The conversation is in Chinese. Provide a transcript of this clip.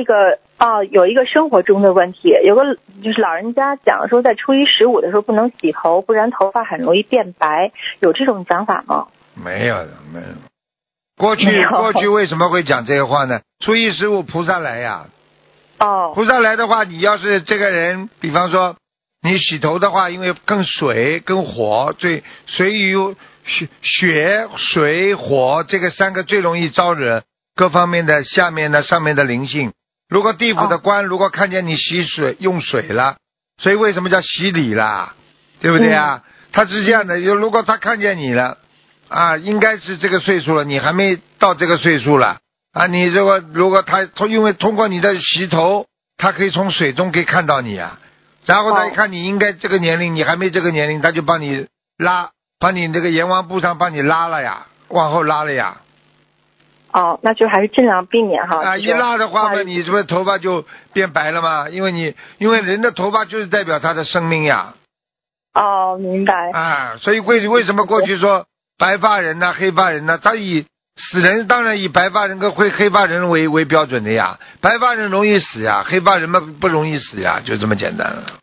那个有一个生活中的问题，有个就是老人家讲说，在初一十五的时候不能洗头，不然头发很容易变白，有这种讲法吗？ 没有的，没有。过去为什么会讲这个话呢？初一十五菩萨来呀。菩萨来的话，你要是这个人，比方说你洗头的话，因为跟水跟火最水与血水火这个三个最容易招惹各方面的下面的上面的灵性。如果地府的官如果看见你洗水用水了，所以为什么叫洗礼啦，对不对啊？他是这样的，如果他看见你了啊，应该是这个岁数了，你还没到这个岁数了啊，你如果他因为通过你的洗头，他可以从水中可以看到你啊，然后他一看你应该这个年龄，你还没这个年龄，他就帮你拉，把你这个阎王簿上帮你拉了呀，往后拉了呀。 那就还是尽量避免哈。 一拉的话嘛，你是不是头发就变白了嘛？因为人的头发就是代表他的生命呀。 明白。 所以为什么过去说白发人呐、黑发人呐，他以死人当然以白发人跟黑发人为标准的呀。白发人容易死呀，黑发人嘛不容易死呀，就这么简单了。